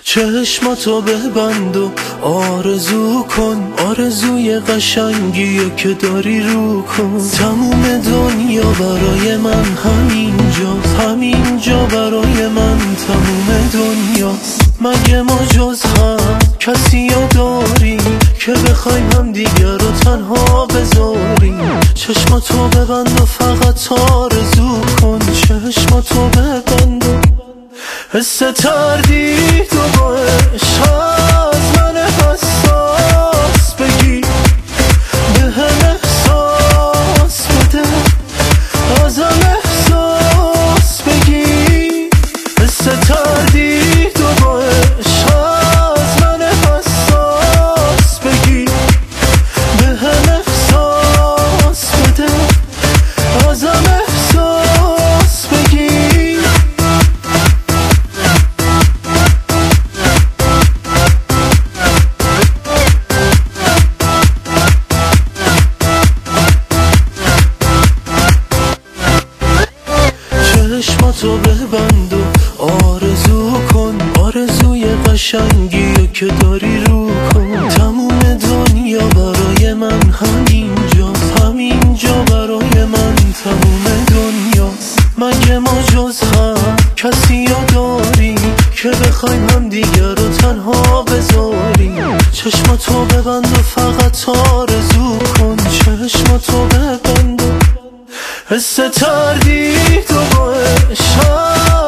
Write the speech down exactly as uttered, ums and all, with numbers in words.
چشماتو ببند و آرزو کن، آرزوی قشنگیه که داری رو کن. تموم دنیا برای من همینجاست، همینجا برای من تموم دنیا. مگه ما جز هم کسی رو داریم که بخوایم هم دیگر رو تنها بذاریم؟ چشماتو ببند و فقط آرزو کن، چشماتو ببند و حس تردید و با عشق از من حساس بگی، به هم احساس بده، ازم احساس بگی. حس تردید و با عشق از من حساس بگی، به هم احساس بده، ازم احساس بگی. چشماتو ببند و آرزو کن، آرزوی قشنگیه که داری رو کن. تموم دنیا برای من همینجاست، همینجا برای من تموم دنیا. مگه ما جز هم کسی رو داریم که بخوایم هم دیگر رو تنها بذاریم؟ چشماتو ببند و فقط آرزو کن، چشماتو ببند و حس تردید و با عشق